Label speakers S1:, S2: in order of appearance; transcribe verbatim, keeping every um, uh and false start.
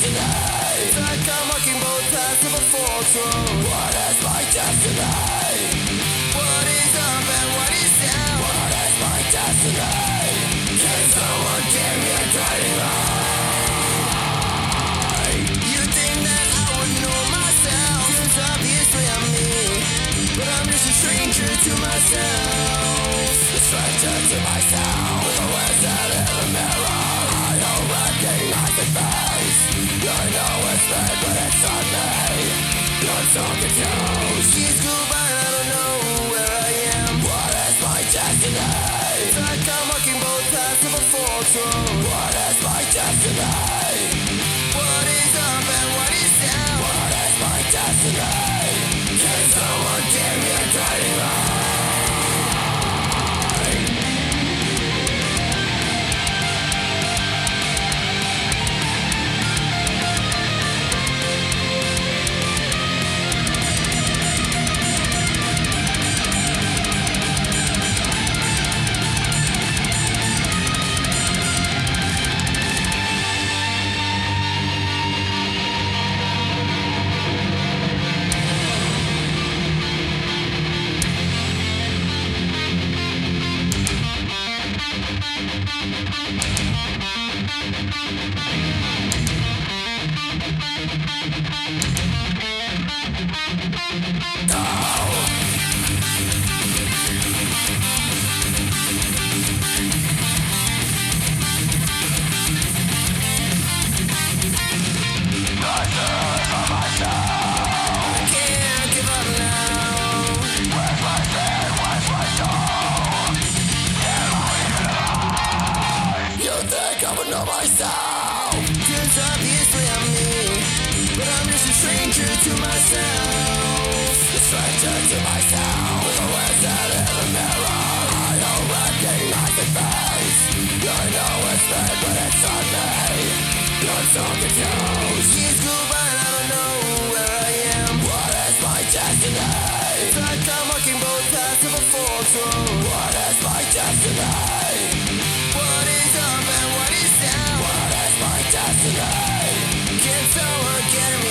S1: It's like I'm walking both paths of a forked road. What is my destiny? What is up and what is down? What is my destiny? Can someone give me a guiding light? You think that I would know myself? 'Cause obviously I'm me, but I'm just a stranger to myself. A stranger to myself. With a wizard in the mirror, I don't recognize the face. I know it's me, but it's not me. I'm so confused. She's cool, but I don't know where I am. What is my destiny? It's like I'm walking both paths of a forked road. What is my destiny? What is up and what is down? What is my destiny? Can someone give me a guiding light? Know myself, 'cause obviously I'm me, but I'm just a stranger to myself. A stranger to myself. With a wizard in the mirror, I don't recognize the face. I know it's me, but it's not me. I'm so confused. She's cool, but I don't know where I am. What is my destiny? It's like I'm walking both paths of a forked road. What is my destiny? What is up and what is down? What is my destiny? Can someone get